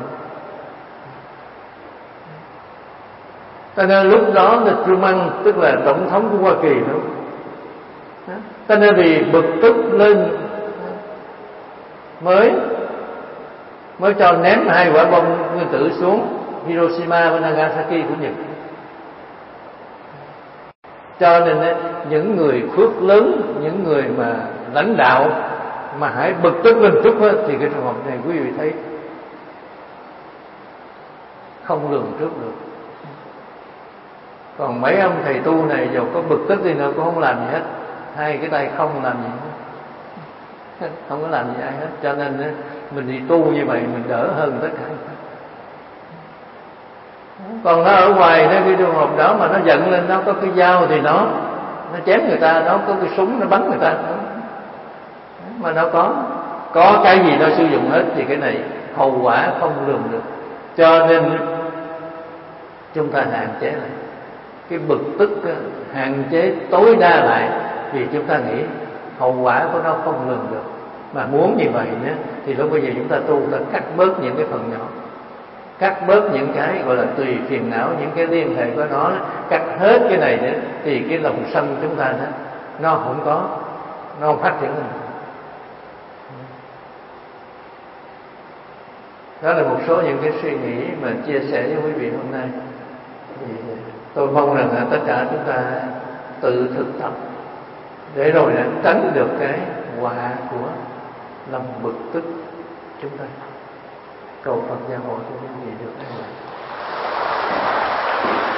Cho nên lúc đó là Truman, tức là tổng thống của Hoa Kỳ đó. Cho nên vì bực tức lên mới cho ném 2 quả bom nguyên tử xuống Hiroshima và Nagasaki của Nhật. Cho nên những người phước lớn, những người mà lãnh đạo mà hãy bực tức lên chút thì cái trường hợp này quý vị thấy không lường trước được. Còn mấy ông thầy tu này dù có bực tức thì nó cũng không làm gì hết, hai cái tay không làm gì hết, không có làm gì ai hết. Cho nên mình đi tu như vậy mình đỡ hơn tất cả. Còn nó ở ngoài nó cái trường hợp đó mà nó giận lên, nó có cái dao thì nó chém người ta, nó có cái súng nó bắn người ta, mà nó có cái gì nó sử dụng hết, thì cái này hậu quả không lường được. Cho nên chúng ta hạn chế lại cái bực tức, hạn chế tối đa lại, vì chúng ta nghĩ hậu quả của nó không lường được. Mà muốn như vậy nữa thì lúc bây giờ chúng ta tu, ta cắt bớt những cái phần nhỏ, cắt bớt những cái gọi là tùy phiền não, những cái liên hệ của nó, cắt hết cái này nữa thì cái lòng sân chúng ta đó nó không phát triển nữa. Đó là một số những cái suy nghĩ mà chia sẻ với quý vị hôm nay. Thì tôi mong rằng là tất cả chúng ta tự thực tập để rồi tránh được cái quả của lòng bực tức chúng ta. Cầu Phật gia hộ cho quý vị được an lành.